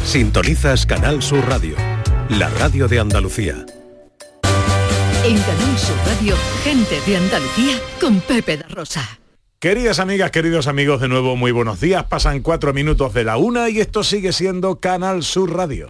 Sintonizas Canal Sur Radio, la radio de Andalucía. En Canal Sur Radio, gente de Andalucía con Pepe da Rosa. Queridas amigas, queridos amigos, de nuevo muy buenos días. Pasan 4 minutos de la 1 y esto sigue siendo Canal Sur Radio.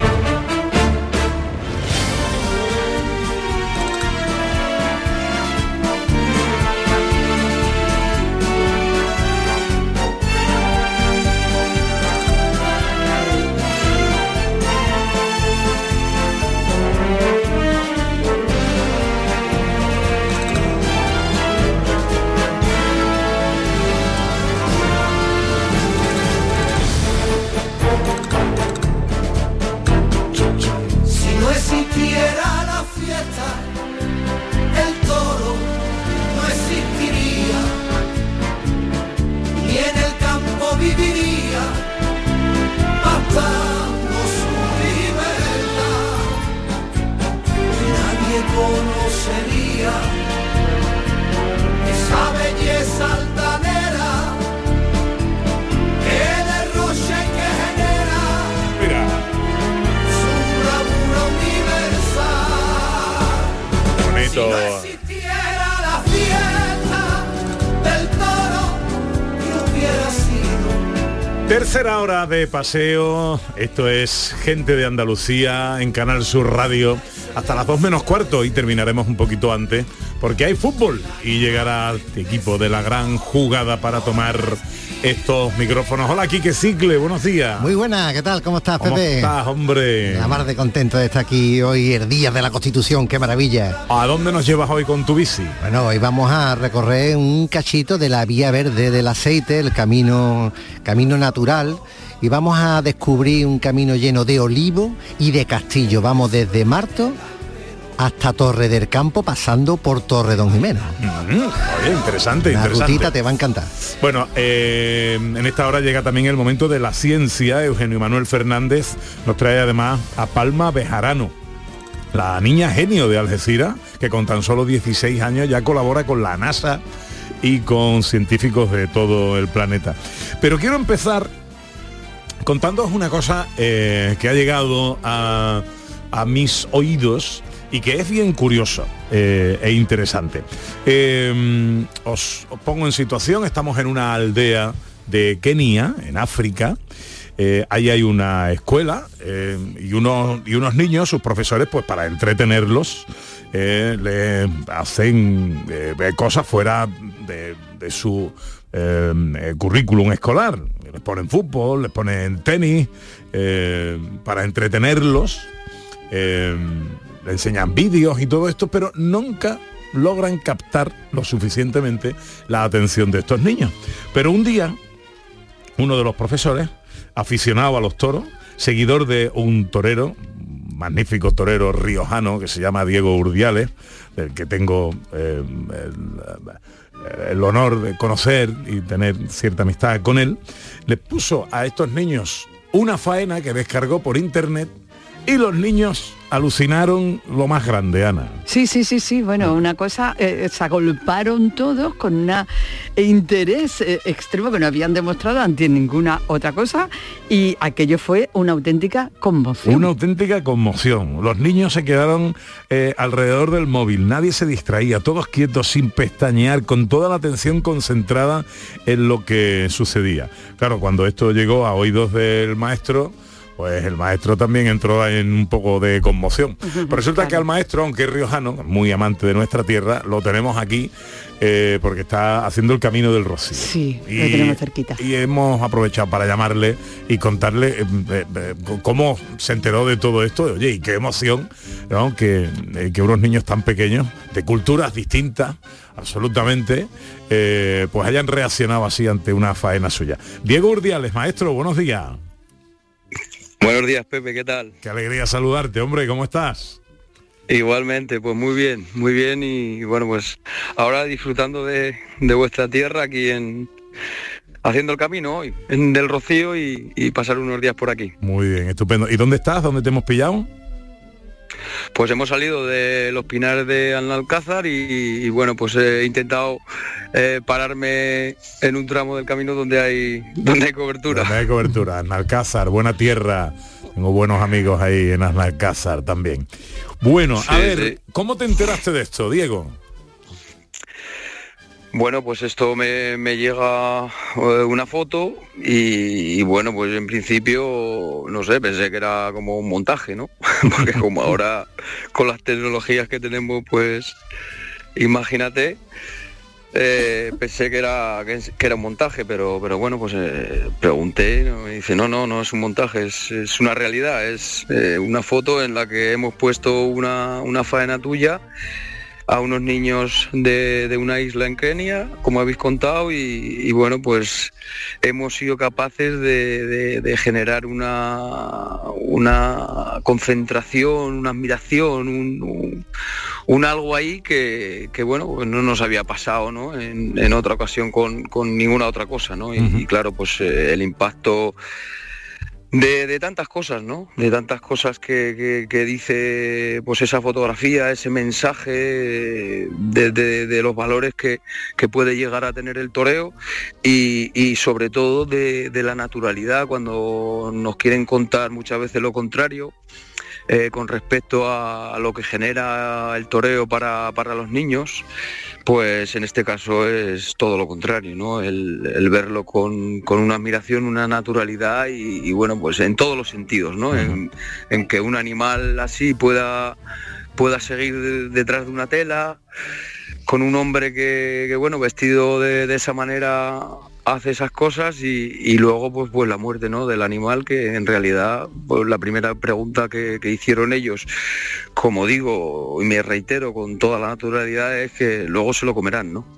Tercera hora de paseo, esto es Gente de Andalucía en Canal Sur Radio, hasta las 2 menos cuarto y terminaremos un poquito antes, porque hay fútbol y llegará el equipo de la gran jugada para tomar estos micrófonos. Hola, Quique Cicle, buenos días. Muy buena, ¿qué tal? ¿Cómo estás, Pepe? ¿Cómo estás, hombre? La mar de contento de estar aquí hoy, el Día de la Constitución, qué maravilla. ¿A dónde nos llevas hoy con tu bici? Bueno, hoy vamos a recorrer un cachito de la Vía Verde del Aceite, el camino natural, y vamos a descubrir un camino lleno de olivo y de castillo. Vamos desde Marto hasta Torre del Campo, pasando por Torre Don Jimeno. Oye, interesante, Una interesante. rutita te va a encantar. Bueno, en esta hora llega también el momento de la ciencia. Eugenio Manuel Fernández nos trae además a Palma Bejarano, la niña genio de Algeciras, que con tan solo 16 años ya colabora con la NASA y con científicos de todo el planeta. Pero quiero empezar contándoos una cosa que ha llegado a mis oídos y que es bien curioso e interesante. Os pongo en situación, estamos en una aldea de Kenia, en África. Ahí hay una escuela y unos niños, sus profesores, pues para entretenerlos, le hacen cosas fuera de su currículum escolar. Les ponen fútbol, les ponen tenis, para entretenerlos. Le enseñan vídeos y todo esto, pero nunca logran captar lo suficientemente la atención de estos niños. Pero un día, uno de los profesores, aficionado a los toros, seguidor de un torero, magnífico torero riojano que se llama Diego Urdiales, del que tengo el honor de conocer y tener cierta amistad con él, le puso a estos niños una faena que descargó por internet y los niños alucinaron lo más grande, Ana. Sí, bueno, una cosa, se agolparon todos con un interés extremo que no habían demostrado ante ninguna otra cosa, y aquello fue una auténtica conmoción. Una auténtica conmoción. Los niños se quedaron alrededor del móvil, nadie se distraía, todos quietos, sin pestañear, con toda la atención concentrada en lo que sucedía. Claro, cuando esto llegó a oídos del maestro, pues el maestro también entró en un poco de conmoción. Pero resulta que al maestro, aunque es riojano, muy amante de nuestra tierra, lo tenemos aquí porque está haciendo el Camino del Rocío. Sí, lo tenemos cerquita. Y hemos aprovechado para llamarle y contarle cómo se enteró de todo esto. Oye, y qué emoción, ¿no? que unos niños tan pequeños, de culturas distintas, absolutamente, pues hayan reaccionado así ante una faena suya. Diego Urdiales, maestro, buenos días. Buenos días, Pepe, ¿qué tal? Qué alegría saludarte, hombre, ¿cómo estás? Igualmente, pues muy bien y bueno, pues ahora disfrutando de vuestra tierra aquí haciendo el camino hoy, en del Rocío y pasar unos días por aquí. Muy bien, estupendo. ¿Y dónde estás? ¿Dónde te hemos pillado? Pues hemos salido de los Pinares de Alcázar y bueno, pues he intentado pararme en un tramo del camino donde hay cobertura. Donde hay cobertura, en Alcázar, buena tierra, Tengo buenos amigos ahí en Alcázar también. Bueno, a ver, ¿cómo te enteraste de esto, Diego? Bueno, pues esto me llega una foto y bueno, pues en principio, no sé, pensé que era como un montaje, ¿no? Porque como ahora con las tecnologías que tenemos, pues imagínate, pensé que era un montaje, pero bueno, pues pregunté, ¿no? Me dice, no es un montaje, es una realidad, es una foto en la que hemos puesto una faena tuya a unos niños de una isla en Kenia, como habéis contado, y bueno, pues hemos sido capaces de generar una concentración, una admiración, un algo ahí que bueno, pues no nos había pasado, ¿no? en otra ocasión con ninguna otra cosa, ¿no? Y claro, pues el impacto de tantas cosas, ¿no? De tantas cosas que dice pues esa fotografía, ese mensaje de los valores que puede llegar a tener el toreo y sobre todo de la naturalidad, cuando nos quieren contar muchas veces lo contrario. Con respecto a lo que genera el toreo para los niños, pues en este caso es todo lo contrario, ¿no? El verlo con una admiración, una naturalidad y bueno, pues en todos los sentidos, ¿no? En que un animal así pueda seguir detrás de una tela, con un hombre que bueno, vestido de esa manera hace esas cosas y luego pues la muerte, ¿no? del animal, que en realidad pues la primera pregunta que hicieron ellos, como digo y me reitero con toda la naturalidad, es que luego se lo comerán, ¿no?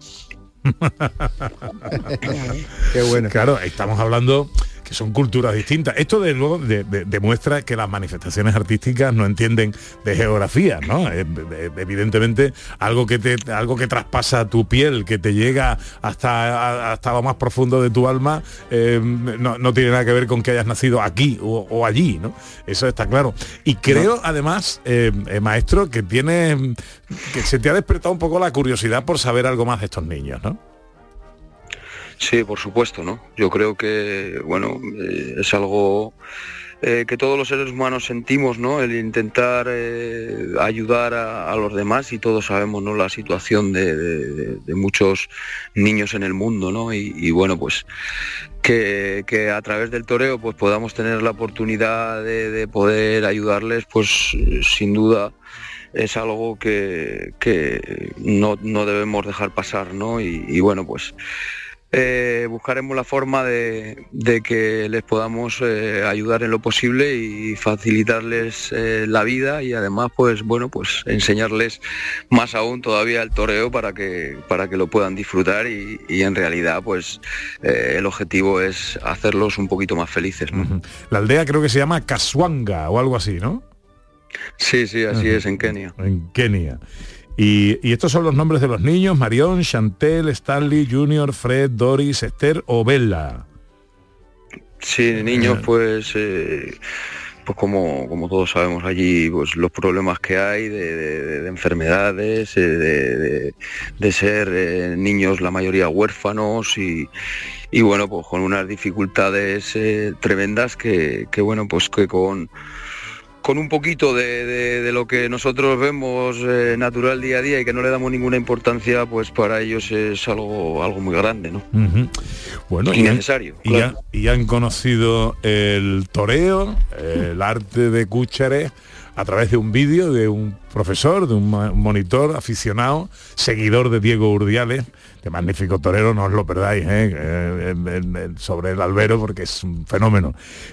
Qué bueno. Claro, estamos hablando que son culturas distintas. Esto de luego demuestra que las manifestaciones artísticas no entienden de geografía, ¿no? Evidentemente algo que traspasa tu piel, que te llega hasta lo más profundo de tu alma, no tiene nada que ver con que hayas nacido aquí o allí, ¿no? Eso está claro. Y creo además, maestro, que se te ha despertado un poco la curiosidad por saber algo más de estos niños, ¿no? Sí, por supuesto, ¿no? Yo creo que, bueno, es algo que todos los seres humanos sentimos, ¿no? El intentar ayudar a los demás, y todos sabemos, ¿no? La situación de muchos niños en el mundo, ¿no? Y bueno, pues que a través del toreo pues podamos tener la oportunidad de poder ayudarles, pues sin duda es algo que no debemos dejar pasar, ¿no? Y bueno, pues buscaremos la forma de que les podamos ayudar en lo posible y facilitarles la vida, y además pues bueno, pues enseñarles más aún todavía el toreo para que lo puedan disfrutar y en realidad pues el objetivo es hacerlos un poquito más felices, ¿no? La aldea creo que se llama Kaswanga o algo así, ¿no? Sí, así es, en Kenia. En Kenia. Y estos son los nombres de los niños: Marion, Chantel, Stanley, Junior, Fred, Doris, Esther o Bella. Sí, niños, pues como todos sabemos allí, pues los problemas que hay de enfermedades, de ser niños la mayoría huérfanos y bueno, pues con unas dificultades tremendas que bueno, pues que con un poquito de lo que nosotros vemos natural día a día y que no le damos ninguna importancia, pues para ellos es algo muy grande, ¿no? Bueno, y necesario. Claro. Y han conocido el toreo, el arte de Cúchares, a través de un vídeo de un profesor, de un monitor aficionado, seguidor de Diego Urdiales, de magnífico torero, no os lo perdáis, sobre el albero, porque es un fenómeno.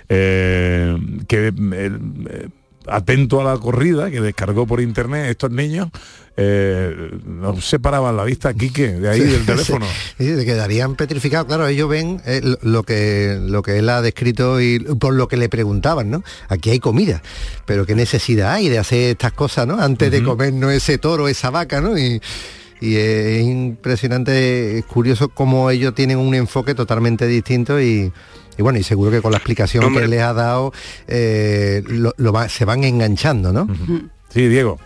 Atento a la corrida que descargó por internet, estos niños no separaban la vista, Quique, de ahí del teléfono. Sí, quedarían petrificados. Claro, ellos ven lo que él ha descrito y por lo que le preguntaban, ¿no? Aquí hay comida, pero qué necesidad hay de hacer estas cosas, ¿no? Antes de comernos ese toro, esa vaca, ¿no? Y es impresionante, es curioso cómo ellos tienen un enfoque totalmente distinto y bueno, y seguro que con la explicación que les ha dado se van enganchando, ¿no? Sí, Diego.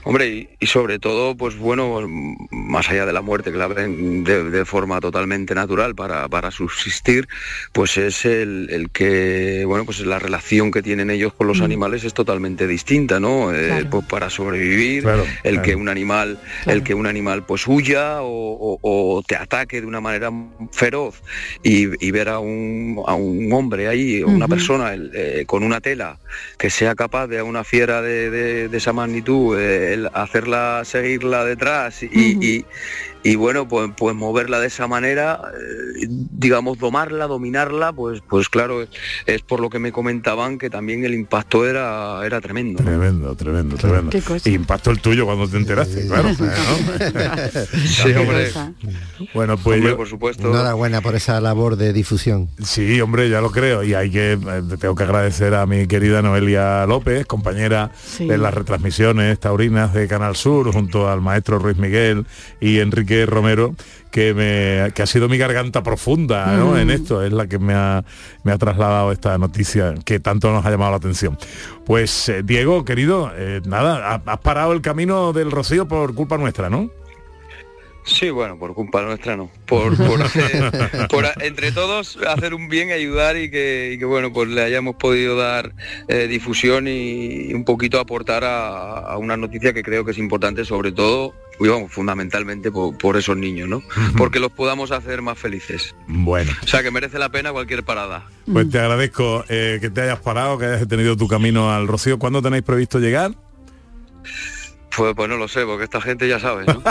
Hombre, y sobre todo, pues bueno, más allá de la muerte, que la ven de forma totalmente natural para subsistir, pues es el que, bueno, pues la relación que tienen ellos con los animales es totalmente distinta, ¿no? Claro. Pues para sobrevivir, que un animal, el que un animal pues huya o te ataque de una manera feroz y ver a un hombre ahí, una persona con una tela que sea capaz de a una fiera de esa magnitud, hacerla seguirla detrás y bueno, pues moverla de esa manera, digamos, dominarla, pues claro, es por lo que me comentaban que también el impacto era tremendo. Tremendo. ¿Qué cosa? Y impactó el tuyo cuando te enteraste, claro. Sí, hombre. Bueno, pues hombre, por supuesto. Enhorabuena por esa labor de difusión. Sí, hombre, ya lo creo. Y tengo que agradecer a mi querida Noelia López, compañera de las retransmisiones taurinas de Canal Sur, junto al maestro Ruiz Miguel y Enrique Romero, que ha sido mi garganta profunda, ¿no? En esto, es la que me ha trasladado esta noticia que tanto nos ha llamado la atención. Pues Diego, querido, nada, has parado el camino del Rocío por culpa nuestra, ¿no? Sí, bueno, por culpa nuestra no. Por entre todos hacer un bien, ayudar y que bueno, pues le hayamos podido dar difusión y un poquito aportar a una noticia que creo que es importante, sobre todo, digamos, fundamentalmente por esos niños, ¿no? Porque los podamos hacer más felices. Bueno. O sea, que merece la pena cualquier parada. Pues te agradezco que te hayas parado, que hayas tenido tu camino al Rocío. ¿Cuándo tenéis previsto llegar? Pues no lo sé, porque esta gente ya sabe, ¿no?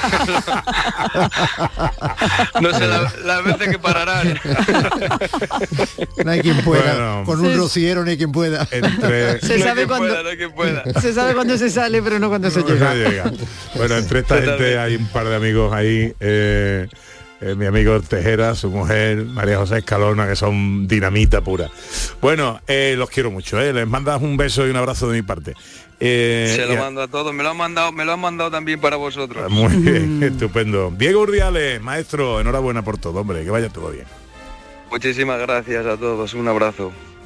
No sé las veces que pararán. No hay quien pueda. Bueno, con un rociero no hay quien pueda. Se sabe cuándo. Se sabe cuándo se sale, pero no cuándo se llega. Bueno, entre esta gente hay un par de amigos ahí. Mi amigo Tejera, su mujer, María José Escalona, que son dinamita pura. Bueno, los quiero mucho, les mandas un beso y un abrazo de mi parte. Se lo mando a todos, me lo han mandado también para vosotros. Muy bien, estupendo. Diego Urdiales, maestro, enhorabuena por todo, hombre, que vaya todo bien. Muchísimas gracias a todos, un abrazo.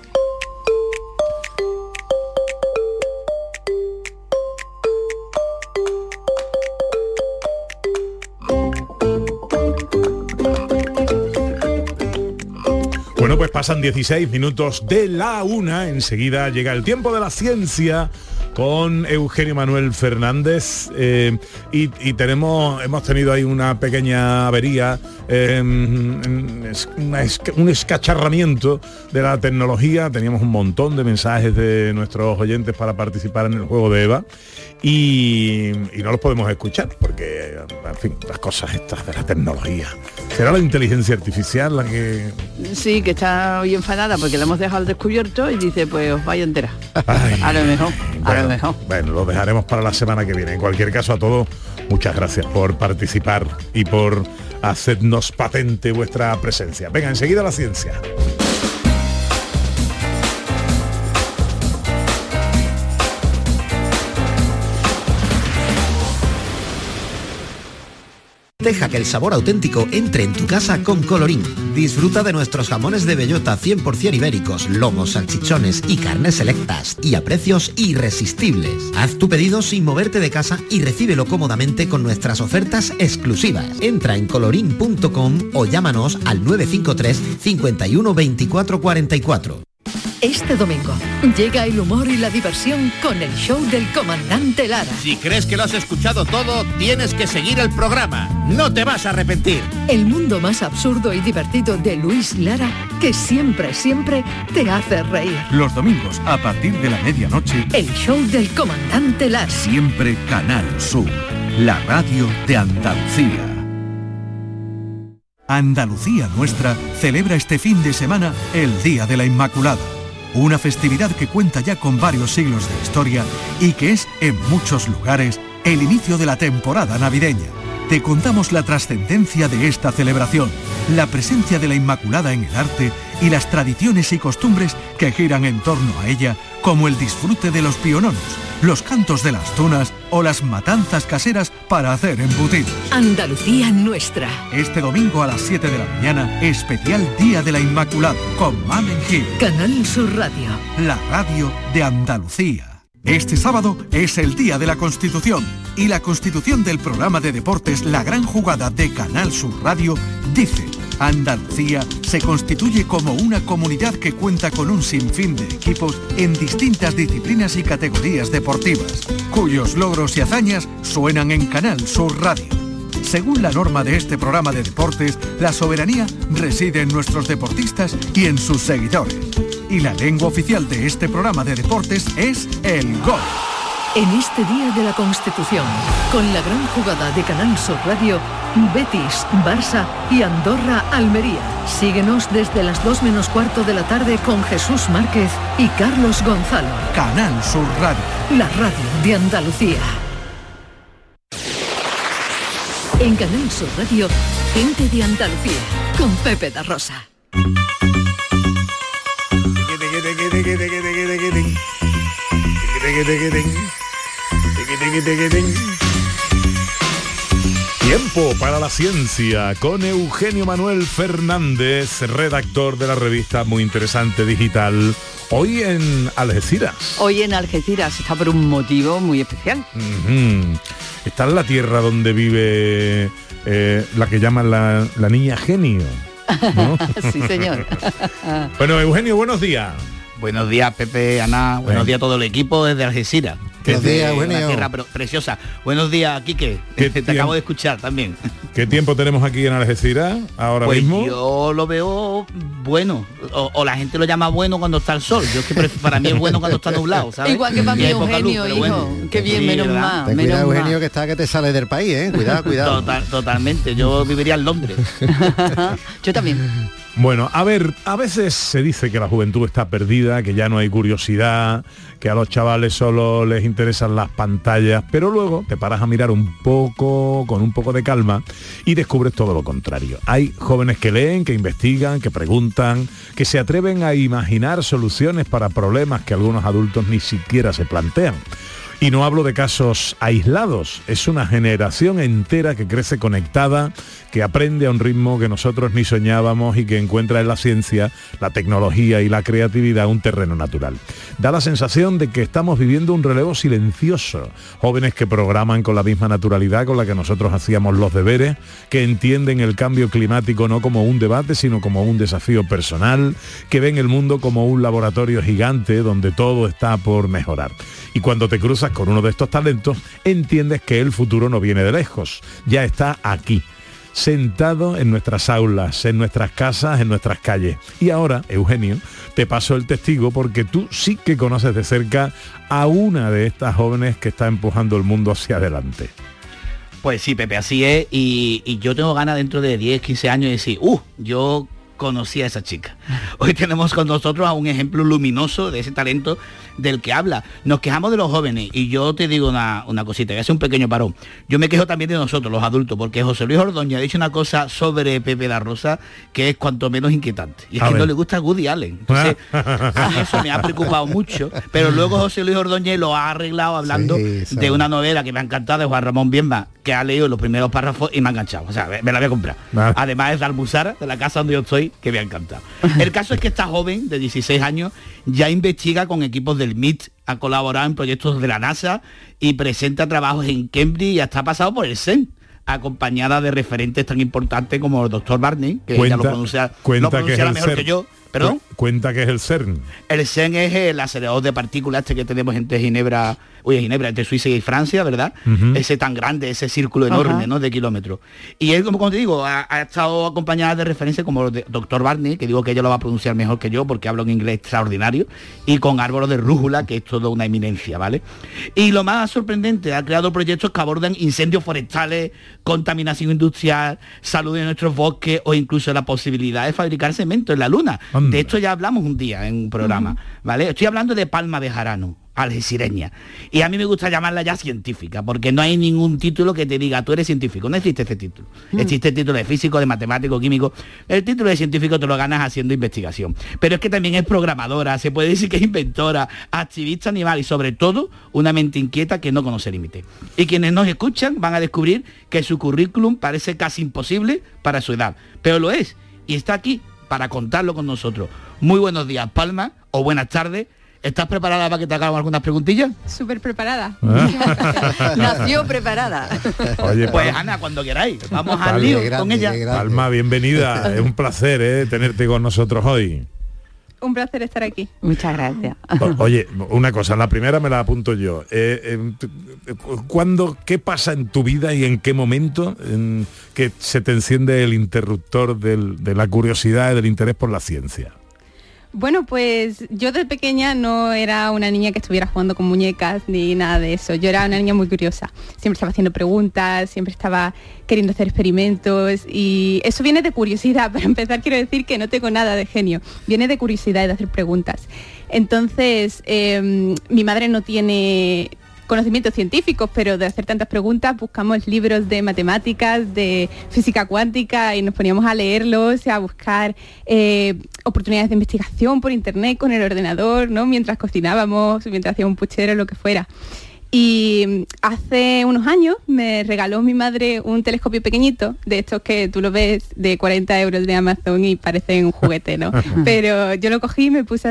Bueno, pues pasan 16 minutos de la 1, enseguida llega el tiempo de la ciencia con Eugenio Manuel Fernández y hemos tenido ahí una pequeña avería, un escacharramiento de la tecnología. Teníamos un montón de mensajes de nuestros oyentes para participar en el juego de Eva y no los podemos escuchar porque, en fin, las cosas estas de la tecnología. ¿Será la inteligencia artificial la que...? Sí, que está hoy enfadada porque la hemos dejado al descubierto y dice, pues os vais a enterar. A lo mejor. Bueno, lo dejaremos para la semana que viene. En cualquier caso, a todos, muchas gracias por participar y por hacernos patente vuestra presencia. Venga, enseguida la ciencia. Deja que el sabor auténtico entre en tu casa con Colorín. Disfruta de nuestros jamones de bellota 100% ibéricos, lomos, salchichones y carnes selectas y a precios irresistibles. Haz tu pedido sin moverte de casa y recíbelo cómodamente con nuestras ofertas exclusivas. Entra en colorín.com o llámanos al 953 51 24 44. Este domingo llega el humor y la diversión con el show del comandante Lara. Si crees que lo has escuchado todo, tienes que seguir el programa. No te vas a arrepentir. El mundo más absurdo y divertido de Luis Lara, que siempre te hace reír. Los domingos a partir de la medianoche. El show del comandante Lara. Siempre Canal Sur, la radio de Andalucía. Andalucía Nuestra celebra este fin de semana el Día de la Inmaculada, una festividad que cuenta ya con varios siglos de historia y que es, en muchos lugares, el inicio de la temporada navideña. Te contamos la trascendencia de esta celebración, la presencia de la Inmaculada en el arte y las tradiciones y costumbres que giran en torno a ella, como el disfrute de los piononos, los cantos de las tunas o las matanzas caseras para hacer embutidos. Andalucía Nuestra. Este domingo a las 7 de la mañana, especial Día de la Inmaculada, con Mamen Gil. Canal Sur Radio. La radio de Andalucía. Este sábado es el Día de la Constitución y la Constitución del programa de deportes La Gran Jugada de Canal Sur Radio dice: Andalucía se constituye como una comunidad que cuenta con un sinfín de equipos en distintas disciplinas y categorías deportivas, cuyos logros y hazañas suenan en Canal Sur Radio. Según la norma de este programa de deportes, la soberanía reside en nuestros deportistas y en sus seguidores. Y la lengua oficial de este programa de deportes es el gol. En este Día de la Constitución, con La Gran Jugada de Canal Sur Radio, Betis, Barça y Andorra-Almería. Síguenos desde las 2 menos cuarto de la tarde con Jesús Márquez y Carlos Gonzalo. Canal Sur Radio. La radio de Andalucía. En Canal Sur Radio, Gente de Andalucía, con Pepe da Rosa. Tiempo para la ciencia con Eugenio Manuel Fernández, redactor de la revista muy interesante digital. Hoy en Algeciras. Hoy en Algeciras está por un motivo muy especial. Está en la tierra donde vive la que llaman la niña genio, ¿no? Sí, señor. Bueno, Eugenio, buenos días. Buenos días, Pepe, Ana. Buenos días a todo el equipo desde Algeciras. Buenos días, Eugenio. Una tierra preciosa. Buenos días, Quique. Te acabo de escuchar también. ¿Qué tiempo tenemos aquí en Algeciras ahora mismo? Yo lo veo bueno. O la gente lo llama bueno cuando está el sol. Yo es que para mí es bueno cuando está nublado, ¿sabes? Igual que para mí, Eugenio, hijo. Bueno. Qué bien, sí, menos mal. Ten cuidado, Eugenio, que está que te sale del país, ¿eh? Cuidado. Totalmente. Yo viviría en Londres. Yo también. Bueno, a ver, a veces se dice que la juventud está perdida, que ya no hay curiosidad, que a los chavales solo les interesan las pantallas, pero luego te paras a mirar un poco, con un poco de calma, y descubres todo lo contrario. Hay jóvenes que leen, que investigan, que preguntan, que se atreven a imaginar soluciones para problemas que algunos adultos ni siquiera se plantean. Y no hablo de casos aislados, es una generación entera que crece conectada, que aprende a un ritmo que nosotros ni soñábamos y que encuentra en la ciencia, la tecnología y la creatividad un terreno natural. Da la sensación de que estamos viviendo un relevo silencioso, jóvenes que programan con la misma naturalidad con la que nosotros hacíamos los deberes, que entienden el cambio climático no como un debate, sino como un desafío personal, que ven el mundo como un laboratorio gigante donde todo está por mejorar. Y cuando te cruzas con uno de estos talentos, entiendes que el futuro no viene de lejos, ya está aquí, sentado en nuestras aulas, en nuestras casas, en nuestras calles. Y ahora, Eugenio, te paso el testigo porque tú sí que conoces de cerca a una de estas jóvenes que está empujando el mundo hacia adelante. Pues sí, Pepe, así es, y yo tengo ganas dentro de 10, 15 años de decir, yo conocí a esa chica. Hoy tenemos con nosotros a un ejemplo luminoso de ese talento del que habla. Nos quejamos de los jóvenes y yo te digo una cosita, voy a hacer un pequeño parón. Yo me quejo también de nosotros, los adultos, porque José Luis Ordóñez ha dicho una cosa sobre Pepe da Rosa que es cuanto menos inquietante. Y es que no le gusta Woody Allen. Entonces, a mí eso me ha preocupado mucho. Pero luego José Luis Ordóñez lo ha arreglado hablando de una novela que me ha encantado de Juan Ramón Bienba, que ha leído los primeros párrafos y me ha enganchado. O sea, me la voy a comprar. Además es de Almuzara, de la casa donde yo estoy, que me ha encantado. El caso es que esta joven de 16 años ya investiga con equipos del MIT, ha colaborado en proyectos de la NASA y presenta trabajos en Cambridge y hasta ha pasado por el CERN, acompañada de referentes tan importantes como el doctor Barney, que ella lo pronuncia mejor que yo. ¿Perdón? Cuenta que es el CERN. El CERN es el acelerador de partículas que tenemos entre Ginebra, entre Suiza y Francia, ¿verdad? Ese tan grande, ese círculo enorme, ¿no? De kilómetros. Y él, como te digo, ha estado acompañada de referencias como el doctor Barney, que digo que ella lo va a pronunciar mejor que yo porque habla un inglés extraordinario, y con Álvaro de Rújula, que es toda una eminencia, ¿vale? Y lo más sorprendente, ha creado proyectos que abordan incendios forestales, contaminación industrial, salud de nuestros bosques o incluso la posibilidad de fabricar cemento en la Luna. De esto ya hablamos un día en un programa, ¿vale? Estoy hablando de Palma de Jarano, algecireña. Y a mí me gusta llamarla ya científica, porque no hay ningún título que te diga, tú eres científico. No existe ese título. Existe el título de físico, de matemático, químico. El título de científico te lo ganas haciendo investigación. Pero es que también es programadora, se puede decir que es inventora, activista animal y sobre todo una mente inquieta que no conoce límite. Y quienes nos escuchan van a descubrir que su currículum parece casi imposible para su edad. Pero lo es. Y está aquí para contarlo con nosotros. Muy buenos días, Palma, o buenas tardes. ¿Estás preparada para que te hagamos algunas preguntillas? Súper preparada. Nació preparada. Oye, pues Ana, cuando queráis, vamos al lío con ella. Palma, bienvenida. Es un placer tenerte con nosotros hoy. Un placer estar aquí. Muchas gracias. Oye, una cosa, la primera me la apunto yo. ¿Qué pasa en tu vida y en qué momento que se te enciende el interruptor de la curiosidad y del interés por la ciencia? Bueno, pues yo de pequeña no era una niña que estuviera jugando con muñecas ni nada de eso. Yo era una niña muy curiosa. Siempre estaba haciendo preguntas, siempre estaba queriendo hacer experimentos y eso viene de curiosidad. Para empezar, quiero decir que no tengo nada de genio. Viene de curiosidad y de hacer preguntas. Entonces, mi madre no tiene conocimientos científicos, pero de hacer tantas preguntas buscamos libros de matemáticas, de física cuántica y nos poníamos a leerlos y a buscar oportunidades de investigación por internet con el ordenador, ¿no? Mientras cocinábamos, mientras hacíamos un puchero, lo que fuera. Y hace unos años me regaló mi madre un telescopio pequeñito, de estos que tú lo ves de 40 euros de Amazon y parecen un juguete, ¿no? Pero yo lo cogí y me puse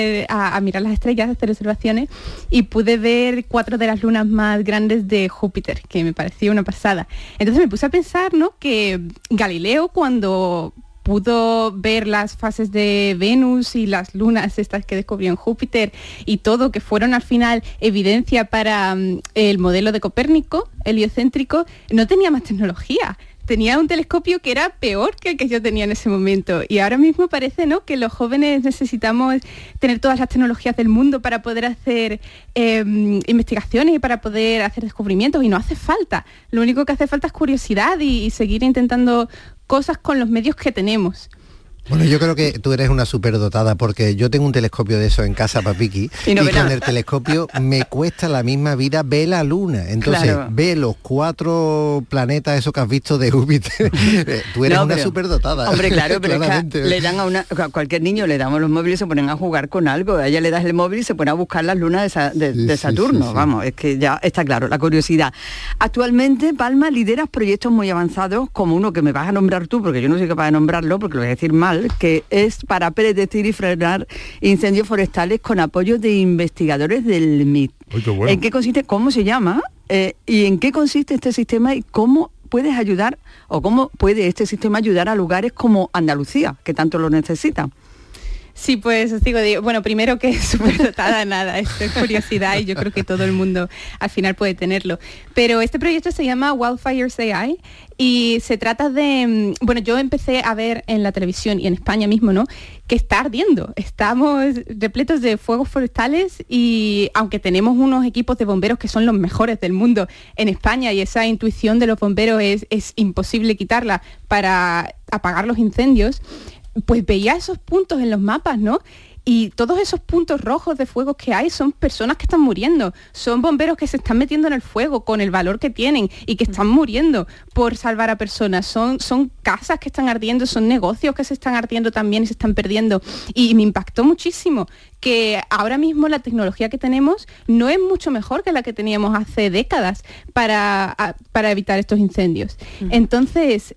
a mirar las estrellas, a hacer observaciones y pude ver 4 de las lunas más grandes de Júpiter, que me pareció una pasada. Entonces me puse a pensar, ¿no? Que Galileo, cuando pudo ver las fases de Venus y las lunas estas que descubrió en Júpiter y todo, que fueron al final evidencia para el modelo de Copérnico, heliocéntrico, no tenía más tecnología. Tenía un telescopio que era peor que el que yo tenía en ese momento. Y ahora mismo parece, ¿no?, que los jóvenes necesitamos tener todas las tecnologías del mundo para poder hacer investigaciones y para poder hacer descubrimientos. Y no hace falta. Lo único que hace falta es curiosidad y seguir intentando cosas con los medios que tenemos. Bueno, yo creo que tú eres una superdotada porque yo tengo un telescopio de eso en casa, Papiqui, y con el telescopio me cuesta la misma vida ver la luna. Entonces, claro, ve los 4 planetas esos que has visto de Júpiter. Tú eres una superdotada. Hombre, claro, pero es que le dan a cualquier niño le damos los móviles y se ponen a jugar con algo. A ella le das el móvil y se pone a buscar las lunas de Saturno. Sí. Vamos, es que ya está claro, la curiosidad. Actualmente, Palma, lideras proyectos muy avanzados, como uno que me vas a nombrar tú, porque yo no soy capaz de nombrarlo, porque lo voy a decir mal, que es para predecir y frenar incendios forestales con apoyo de investigadores del MIT. Bueno. ¿En qué consiste? ¿Cómo se llama? ¿Y en qué consiste este sistema? ¿Y cómo puedes ayudar o cómo puede este sistema ayudar a lugares como Andalucía, que tanto lo necesitan? Sí, pues os digo, bueno, primero que es súper dotada, nada, esto es curiosidad y yo creo que todo el mundo al final puede tenerlo. Pero este proyecto se llama Wildfires AI y se trata de, bueno, yo empecé a ver en la televisión y en España mismo, ¿no?, que está ardiendo. Estamos repletos de fuegos forestales y aunque tenemos unos equipos de bomberos que son los mejores del mundo en España y esa intuición de los bomberos es imposible quitarla para apagar los incendios, pues veía esos puntos en los mapas, ¿no? Y todos esos puntos rojos de fuego que hay son personas que están muriendo, son bomberos que se están metiendo en el fuego con el valor que tienen y que están muriendo por salvar a personas, son casas que están ardiendo, son negocios que se están ardiendo también y se están perdiendo. Y me impactó muchísimo que ahora mismo la tecnología que tenemos no es mucho mejor que la que teníamos hace décadas para evitar estos incendios. Entonces,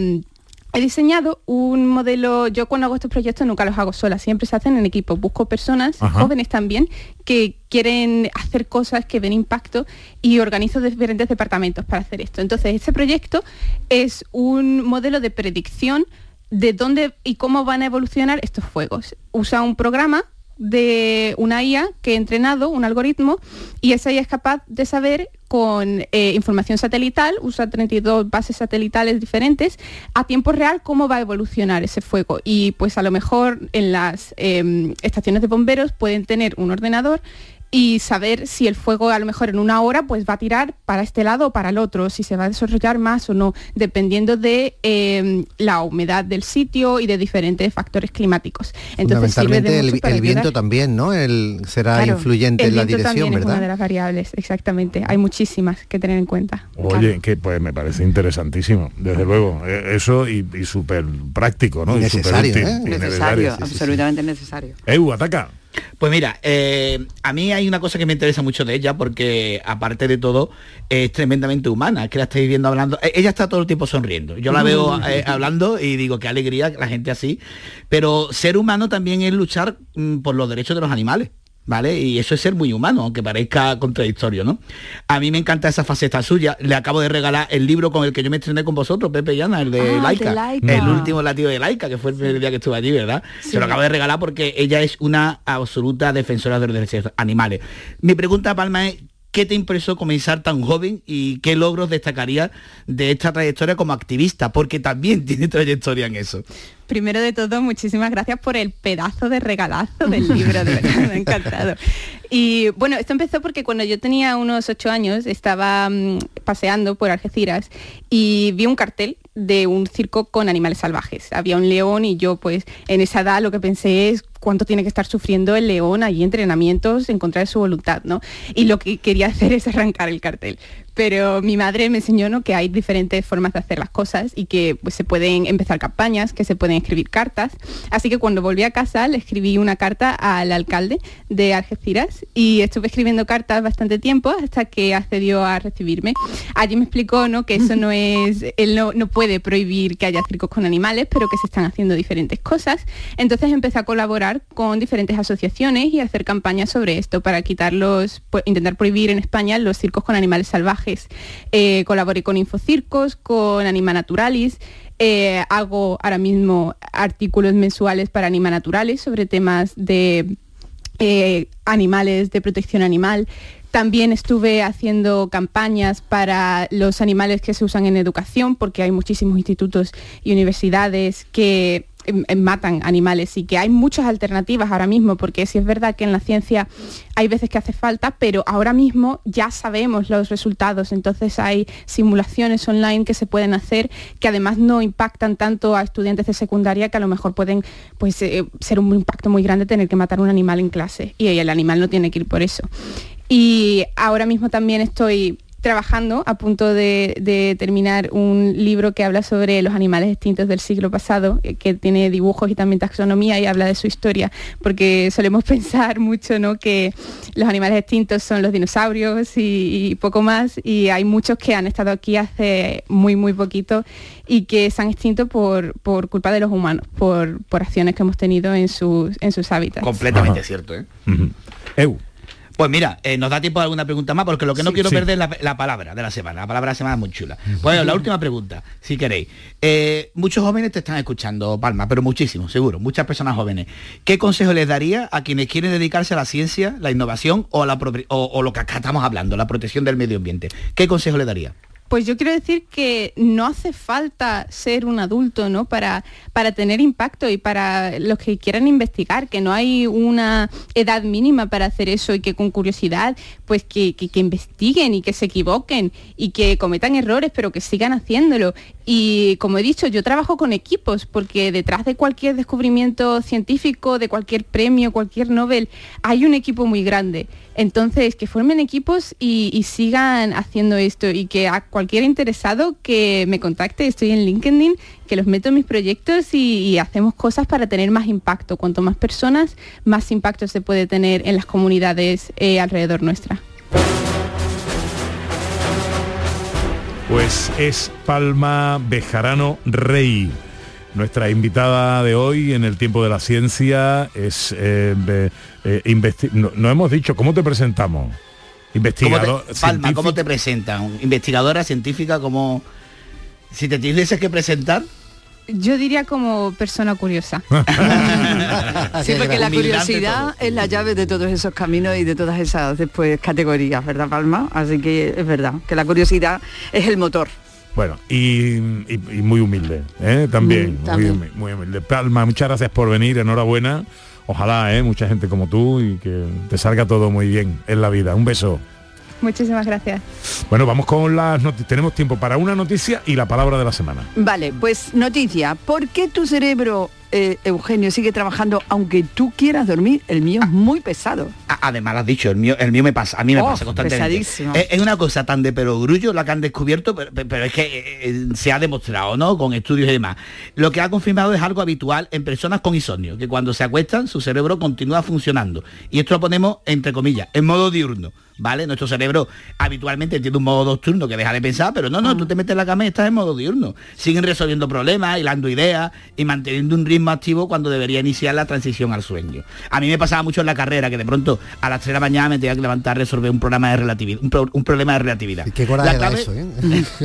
he diseñado un modelo. Yo cuando hago estos proyectos nunca los hago sola, siempre se hacen en equipo. Busco personas, jóvenes también, que quieren hacer cosas, que ven impacto y organizo diferentes departamentos para hacer esto. Entonces, este proyecto es un modelo de predicción de dónde y cómo van a evolucionar estos fuegos. Usa un programa de una IA que he entrenado, un algoritmo, y esa IA es capaz de saber con información satelital, usa 32 bases satelitales diferentes, a tiempo real cómo va a evolucionar ese fuego. Y pues a lo mejor en las estaciones de bomberos pueden tener un ordenador y saber si el fuego a lo mejor en una hora pues va a tirar para este lado o para el otro, si se va a desarrollar más o no, dependiendo de la humedad del sitio y de diferentes factores climáticos. Entonces, fundamentalmente el viento también, ¿no? Será influyente en la dirección, ¿verdad? Es una de las variables, exactamente. Hay muchísimas que tener en cuenta. Oye, claro, que pues me parece interesantísimo, desde luego. Eso y súper práctico, ¿no? Necesario, necesario, absolutamente necesario. Ataca. Pues mira, a mí hay una cosa que me interesa mucho de ella porque aparte de todo es tremendamente humana, es que la estáis viendo hablando, ella está todo el tiempo sonriendo, yo la veo hablando y digo qué alegría la gente así, pero ser humano también es luchar por los derechos de los animales. ¿vale? Y eso es ser muy humano, aunque parezca contradictorio, ¿no? A mí me encanta esa faceta suya. Le acabo de regalar el libro con el que yo me estrené con vosotros, Pepe y Ana, el de Laika. El último latido de Laika, que fue el primer día que estuve allí, ¿verdad? Sí. Se lo acabo de regalar porque ella es una absoluta defensora de los derechos animales. Mi pregunta, Palma, es ¿qué te impresó comenzar tan joven y qué logros destacarías de esta trayectoria como activista? Porque también tiene trayectoria en eso. Primero de todo, muchísimas gracias por el pedazo de regalazo del libro, de verdad, me ha encantado. Y bueno, esto empezó porque cuando yo tenía unos 8 años estaba paseando por Algeciras y vi un cartel de un circo con animales salvajes. Había un león y yo pues en esa edad lo que pensé es cuánto tiene que estar sufriendo el león allí, entrenamientos en contra de su voluntad, ¿no? Y lo que quería hacer es arrancar el cartel. Pero mi madre me enseñó, ¿no?, que hay diferentes formas de hacer las cosas y que pues, se pueden empezar campañas, que se pueden escribir cartas. Así que cuando volví a casa le escribí una carta al alcalde de Algeciras y estuve escribiendo cartas bastante tiempo hasta que accedió a recibirme. Allí me explicó, ¿no?, que eso no es, él no puede prohibir que haya circos con animales, pero que se están haciendo diferentes cosas. Entonces empecé a colaborar con diferentes asociaciones y a hacer campañas sobre esto para quitarlos, pues, intentar prohibir en España los circos con animales salvajes. Colaboré con Infocircos, con Anima Naturalis, hago ahora mismo artículos mensuales para Anima Naturalis sobre temas de animales, de protección animal. También estuve haciendo campañas para los animales que se usan en educación, porque hay muchísimos institutos y universidades que matan animales y que hay muchas alternativas ahora mismo, porque sí es verdad que en la ciencia hay veces que hace falta, pero ahora mismo ya sabemos los resultados, entonces hay simulaciones online que se pueden hacer que además no impactan tanto a estudiantes de secundaria, que a lo mejor pueden pues ser un impacto muy grande tener que matar un animal en clase y el animal no tiene que ir por eso. Y ahora mismo también estoy trabajando, a punto de terminar un libro que habla sobre los animales extintos del siglo pasado, que tiene dibujos y también taxonomía y habla de su historia, porque solemos pensar mucho, ¿no?, que los animales extintos son los dinosaurios y poco más, y hay muchos que han estado aquí hace muy poquito y que se han extinto por culpa de los humanos, por acciones que hemos tenido en sus hábitats. Completamente cierto, ¿eh? Eu. Pues mira, nos da tiempo a alguna pregunta más, porque lo que no quiero perder es la palabra de la semana. La palabra de la semana es muy chula. Bueno, la última pregunta, si queréis. Muchos jóvenes te están escuchando, Palma, pero muchísimos, seguro, muchas personas jóvenes. ¿Qué consejo les daría a quienes quieren dedicarse a la ciencia, la innovación o lo que acá estamos hablando, la protección del medio ambiente? ¿Qué consejo les daría? Pues yo quiero decir que no hace falta ser un adulto, ¿no?, para tener impacto, y para los que quieran investigar, que no hay una edad mínima para hacer eso, y que con curiosidad pues que investiguen y que se equivoquen y que cometan errores, pero que sigan haciéndolo. Y como he dicho, yo trabajo con equipos, porque detrás de cualquier descubrimiento científico, de cualquier premio, cualquier Nobel, hay un equipo muy grande. Entonces, que formen equipos y sigan haciendo esto, y que a cualquier interesado que me contacte, estoy en LinkedIn, que los meto en mis proyectos y hacemos cosas para tener más impacto. Cuanto más personas, más impacto se puede tener en las comunidades alrededor nuestra. Pues es Palma Bejarano Rey, nuestra invitada de hoy en el Tiempo de la Ciencia. Es no hemos dicho, ¿cómo te presentamos? Investigador. Palma, ¿cómo te presentan? Investigadora científica, como si te tuvieses que presentar. Yo diría como persona curiosa. Sí, porque la curiosidad es la llave de todos esos caminos y de todas esas después categorías, ¿verdad, Palma? Así que es verdad que la curiosidad es el motor. Bueno, y muy humilde, también, también. Muy humilde. Palma, muchas gracias por venir, enhorabuena. Ojalá, mucha gente como tú, y que te salga todo muy bien en la vida. Un beso. Muchísimas gracias. Bueno, vamos con las noticias. Tenemos tiempo para una noticia y la palabra de la semana. Vale, pues noticia. ¿Por qué tu cerebro, Eugenio, sigue trabajando aunque tú quieras dormir? El mío es muy pesado. Además, lo has dicho, el mío me pasa, a mí me pasa constantemente. Pesadísimo. Es una cosa tan de perogrullo la que han descubierto, pero es que se ha demostrado, ¿no?, con estudios y demás. Lo que ha confirmado es algo habitual en personas con insomnio, que cuando se acuestan su cerebro continúa funcionando. Y esto lo ponemos entre comillas, en modo diurno. ¿vale? Nuestro cerebro habitualmente tiene un modo nocturno que deja de pensar, pero no, tú te metes en la cama y estás en modo diurno. Siguen resolviendo problemas, hilando ideas y manteniendo un ritmo activo cuando debería iniciar la transición al sueño. A mí me pasaba mucho en la carrera que de pronto a las 3 de la mañana me tenía que levantar a resolver un problema de relatividad, un problema de relatividad. ¿Qué coraje da eso, eh?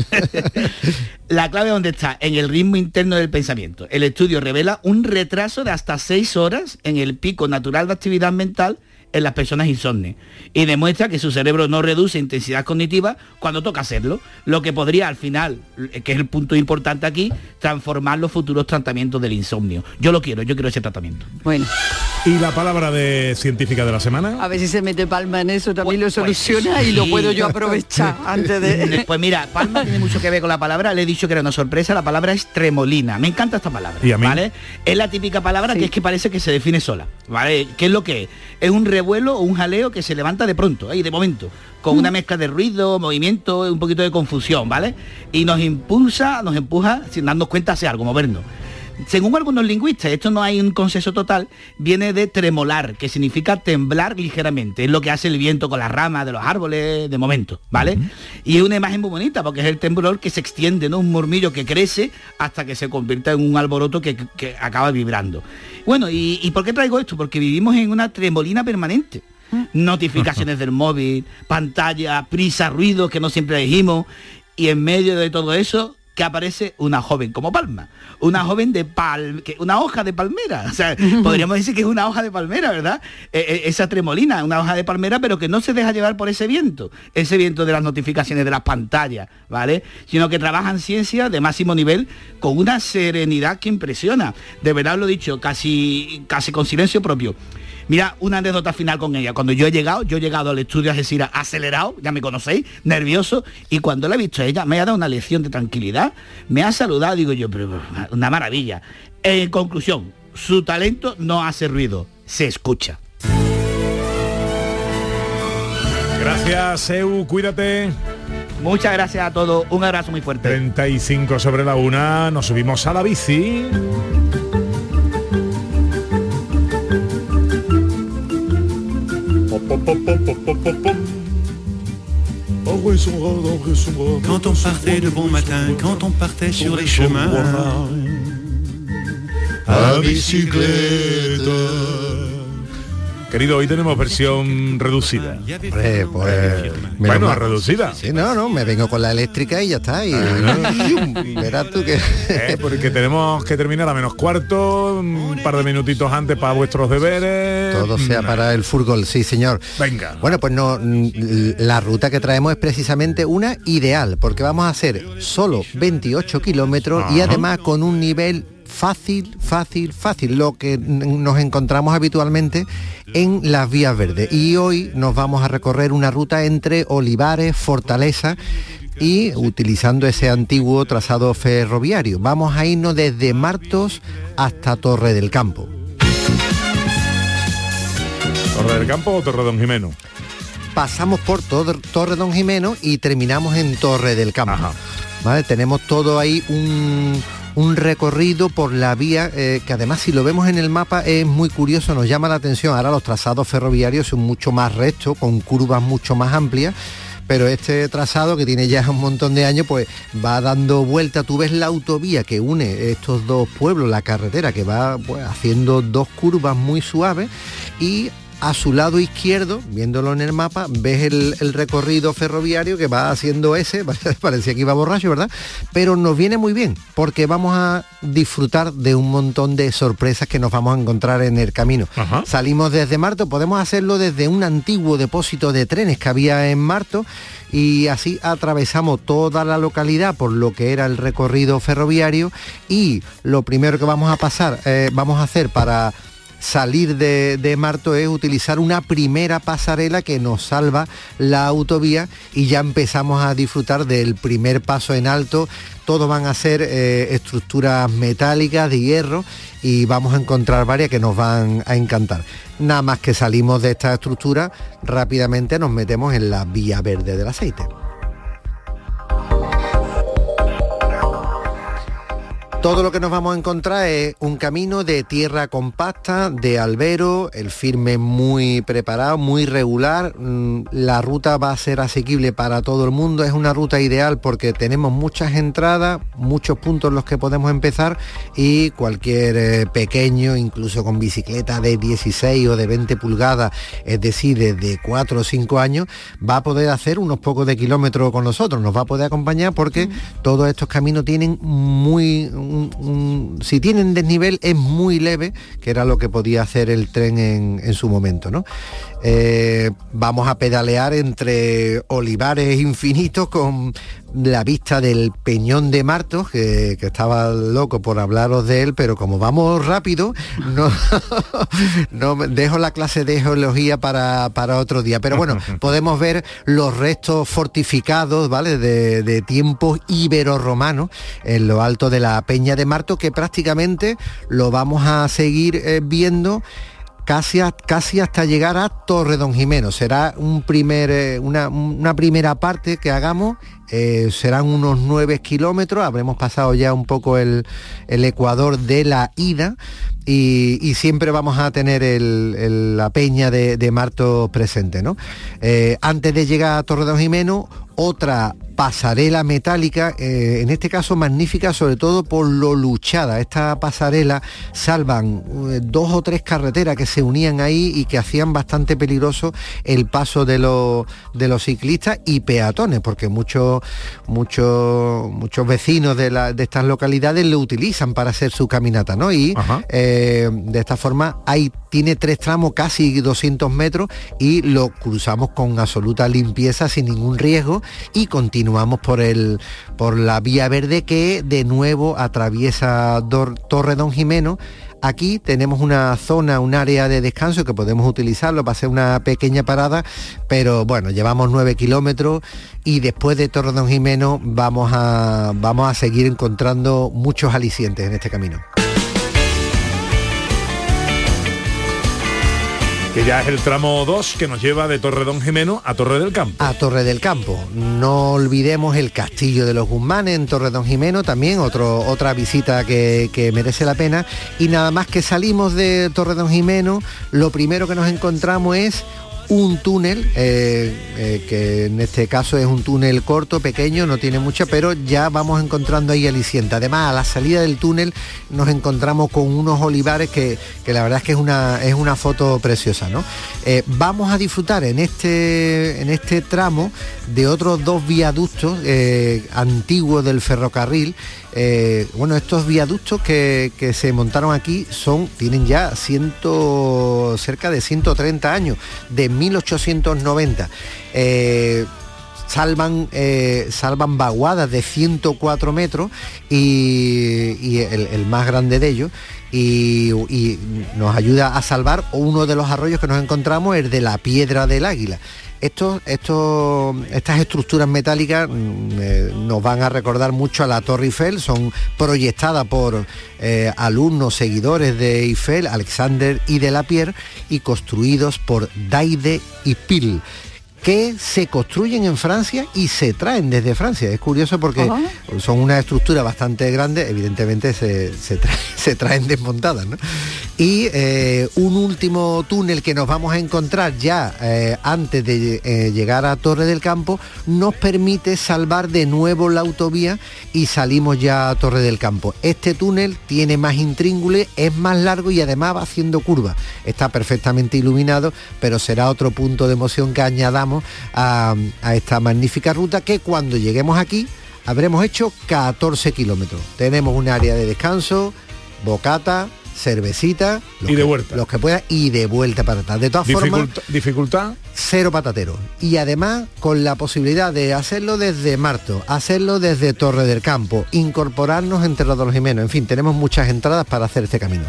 La clave ¿dónde está? En el ritmo interno del pensamiento. El estudio revela un retraso de hasta 6 horas en el pico natural de actividad mental en las personas insomnes y demuestra que su cerebro no reduce intensidad cognitiva cuando toca hacerlo, lo que podría al final, que es el punto importante aquí, transformar los futuros tratamientos del insomnio. Yo quiero ese tratamiento. Bueno. ¿Y la palabra de científica de la semana? A ver si se mete Palma en eso, también lo soluciona y lo puedo yo aprovechar antes de... Pues mira, Palma tiene mucho que ver con la palabra, le he dicho que era una sorpresa, la palabra es tremolina. Me encanta esta palabra, ¿y a mí? ¿vale? Es la típica palabra que es que parece que se define sola, ¿vale? ¿Qué es lo que es? Es un revuelo o un jaleo que se levanta de pronto, ahí de momento, con una mezcla de ruido, movimiento, un poquito de confusión, ¿vale? Y nos empuja sin darnos cuenta hacia algo, movernos. Según algunos lingüistas, esto no hay un consenso total, viene de tremolar, que significa temblar ligeramente. Es lo que hace el viento con las ramas de los árboles de momento, ¿vale? Y es una imagen muy bonita porque es el temblor que se extiende, ¿no? Un murmullo que crece hasta que se convierte en un alboroto que acaba vibrando. Bueno, ¿y por qué traigo esto? Porque vivimos en una tremolina permanente. Notificaciones del móvil, pantalla, prisa, ruido que no siempre dijimos, y en medio de todo eso que aparece una joven como Palma, una joven de una hoja de palmera, o sea, podríamos decir que es una hoja de palmera, ¿verdad? Esa tremolina, una hoja de palmera, pero que no se deja llevar por ese viento de las notificaciones de las pantallas, ¿vale? Sino que trabaja en ciencia de máximo nivel con una serenidad que impresiona. De verdad lo he dicho, casi con silencio propio. Mira, una anécdota final con ella. Cuando yo he llegado al estudio Algeciras acelerado, ya me conocéis, nervioso, y cuando la he visto a ella, me ha dado una lección de tranquilidad, me ha saludado, digo yo, pero una maravilla. En conclusión, su talento no hace ruido, se escucha. Gracias, Eu, cuídate. Muchas gracias a todos, un abrazo muy fuerte. 35 sobre la 1, nos subimos a la bici. Quand on partait de bon matin, quand on partait sur les chemins a bicicleta. Querido, hoy tenemos versión reducida. Reducida. Sí, no, me vengo con la eléctrica y ya está. Y verás tú que... porque tenemos que terminar a -15, un par de minutitos antes para vuestros deberes. Todo sea para el fútbol, sí, señor. Venga. Bueno, pues no, la ruta que traemos es precisamente una ideal, porque vamos a hacer solo 28 kilómetros y además con un nivel fácil, lo que nos encontramos habitualmente en las vías verdes. Y hoy nos vamos a recorrer una ruta entre Olivares, Fortaleza y utilizando ese antiguo trazado ferroviario. Vamos a irnos desde Martos hasta Torre del Campo. ¿Torre del Campo o Torre Don Jimeno? Pasamos por Torre Don Jimeno y terminamos en Torre del Campo. Ajá. ¿Vale? Tenemos todo ahí un recorrido por la vía que además si lo vemos en el mapa es muy curioso, nos llama la atención. Ahora los trazados ferroviarios son mucho más rectos, con curvas mucho más amplias, pero este trazado que tiene ya un montón de años pues va dando vuelta. Tú ves la autovía que une estos dos pueblos, la carretera que va pues, haciendo dos curvas muy suaves, y a su lado izquierdo, viéndolo en el mapa, ves el recorrido ferroviario que va haciendo ese, parecía que iba borracho, ¿verdad? Pero nos viene muy bien, porque vamos a disfrutar de un montón de sorpresas que nos vamos a encontrar en el camino. Ajá. Salimos desde Marto, podemos hacerlo desde un antiguo depósito de trenes que había en Marto, y así atravesamos toda la localidad por lo que era el recorrido ferroviario, y lo primero que vamos a hacer para salir de Marto es utilizar una primera pasarela que nos salva la autovía, y ya empezamos a disfrutar del primer paso en alto. Todos van a ser estructuras metálicas de hierro, y vamos a encontrar varias que nos van a encantar. Nada más que salimos de esta estructura, rápidamente nos metemos en la vía verde del aceite. Todo lo que nos vamos a encontrar es un camino de tierra compacta, de albero, el firme muy preparado, muy regular. La ruta va a ser asequible para todo el mundo, es una ruta ideal porque tenemos muchas entradas, muchos puntos en los que podemos empezar y cualquier pequeño, incluso con bicicleta de 16 o de 20 pulgadas, es decir, desde 4 o 5 años, va a poder hacer unos pocos de kilómetros con nosotros, nos va a poder acompañar porque todos estos caminos tienen si tienen desnivel es muy leve, que era lo que podía hacer el tren en su momento, ¿no? Vamos a pedalear entre olivares infinitos con la vista del Peñón de Martos, que estaba loco por hablaros de él, pero como vamos rápido, no dejo la clase de geología para otro día. Pero bueno, podemos ver los restos fortificados, ¿vale?, de tiempos ibero-romanos en lo alto de la Peña de Martos, que prácticamente lo vamos a seguir viendo casi hasta llegar a Torre Don Jimeno. Será una primera parte que hagamos, serán unos 9 kilómetros, habremos pasado ya un poco el ecuador de la ida y siempre vamos a tener la Peña de Martos presente, ¿no? Antes de llegar a Torre Don Jimeno, otra pasarela metálica, en este caso magnífica sobre todo por lo luchada. Esta pasarela salvan 2 o 3 carreteras que se unían ahí y que hacían bastante peligroso el paso de los ciclistas y peatones, porque muchos vecinos de estas localidades lo utilizan para hacer su caminata, ¿no? Y de esta forma tiene 3 tramos, casi 200 metros, y lo cruzamos con absoluta limpieza, sin ningún riesgo, y continuamos por la vía verde que de nuevo atraviesa Torre Don Jimeno. Aquí tenemos una zona, un área de descanso que podemos utilizarlo para hacer una pequeña parada, pero bueno, llevamos 9 kilómetros y después de Torre Don Jimeno vamos a seguir encontrando muchos alicientes en este camino. Que ya es el tramo 2 que nos lleva de Torre Don Jimeno a Torre del Campo. A Torre del Campo. No olvidemos el Castillo de los Guzmanes en Torre Don Jimeno, también otra visita que merece la pena. Y nada más que salimos de Torre Don Jimeno, lo primero que nos encontramos es un túnel, que en este caso es un túnel corto, pequeño, no tiene mucha, pero ya vamos encontrando ahí aliciente. Además, a la salida del túnel nos encontramos con unos olivares que la verdad es que es una foto preciosa, ¿no? Vamos a disfrutar en este tramo de otros 2 viaductos antiguos del ferrocarril. Estos viaductos que se montaron aquí tienen ya cerca de 130 años, de 1890. Salvan vaguadas de 104 metros y el más grande de ellos, y nos ayuda a salvar uno de los arroyos que nos encontramos, el de la Piedra del Águila. Estas estructuras metálicas nos van a recordar mucho a la Torre Eiffel, son proyectadas por alumnos, seguidores de Eiffel, Alexander y Delapierre, y construidos por Daide y Pil, que se construyen en Francia y se traen desde Francia. Es curioso porque son una estructura bastante grande, evidentemente se traen desmontadas, ¿no? Y un último túnel que nos vamos a encontrar ya antes de llegar a Torre del Campo nos permite salvar de nuevo la autovía y salimos ya a Torre del Campo. Este túnel tiene más intríngulis, es más largo y además va haciendo curvas. Está perfectamente iluminado, pero será otro punto de emoción que añadamos a esta magnífica ruta, que cuando lleguemos aquí habremos hecho 14 kilómetros. Tenemos un área de descanso, bocata, cervecita, los que puedan, y de vuelta para atrás. De todas formas, dificultad cero patatero, y además con la posibilidad de hacerlo desde Martos, hacerlo desde Torre del Campo, incorporarnos entre los Don Jimeno. En fin, tenemos muchas entradas para hacer este camino.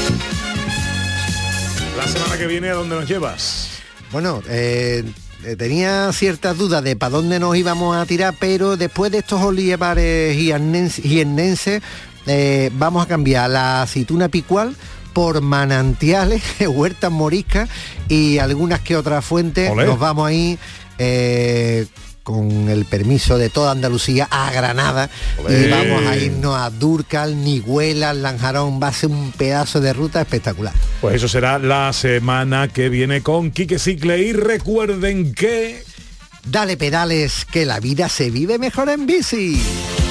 La semana que viene, ¿a dónde nos llevas? Bueno, tenía ciertas dudas de para dónde nos íbamos a tirar, pero después de estos olivares jiennenses, vamos a cambiar la aceituna picual por manantiales, huertas moriscas y algunas que otras fuentes. Olé. Nos vamos ahí con el permiso de toda Andalucía, a Granada. Y vamos a irnos a Dúrcal, Nigüela, Lanjarón. Va a ser un pedazo de ruta espectacular. Pues eso será la semana que viene con Quique Cicle. Y recuerden que... Dale pedales, que la vida se vive mejor en bici.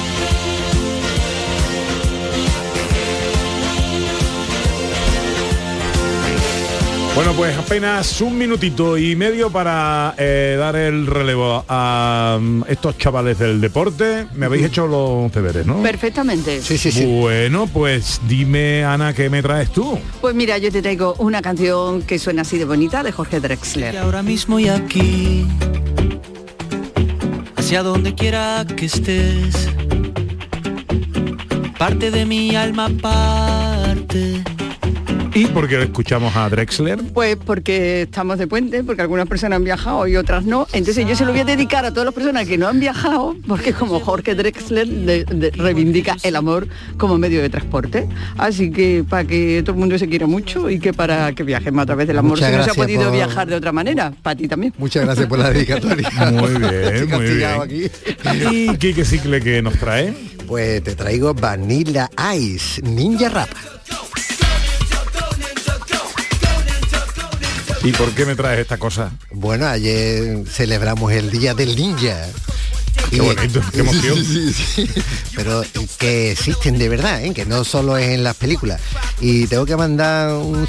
Bueno, pues apenas un minutito y medio para dar el relevo a estos chavales del deporte. Me habéis hecho los deberes, ¿no? Perfectamente. Sí. Bueno, pues dime, Ana, ¿qué me traes tú? Pues mira, yo te traigo una canción que suena así de bonita, de Jorge Drexler. Y ahora mismo y aquí, hacia donde quiera que estés, parte de mi alma parte. ¿Y por qué escuchamos a Drexler? Pues porque estamos de puente, porque algunas personas han viajado y otras no. Entonces yo se lo voy a dedicar a todas las personas que no han viajado, porque como Jorge Drexler reivindica el amor como medio de transporte. Así que para que todo el mundo se quiera mucho y que para que viajemos a través del amor. Muchas si no se ha gracias podido viajar de otra manera, para ti también. Muchas gracias por la dedicatoria. Muy bien, muy bien. Aquí. ¿Y Quique Cicle qué nos trae? Pues te traigo Vanilla Ice, Ninja Rap. ¿Y por qué me traes esta cosa? Bueno, ayer celebramos el Día del Ninja. Qué bonito, qué emoción. Sí. Pero que existen de verdad, ¿eh? Que no solo es en las películas. Y tengo que mandar un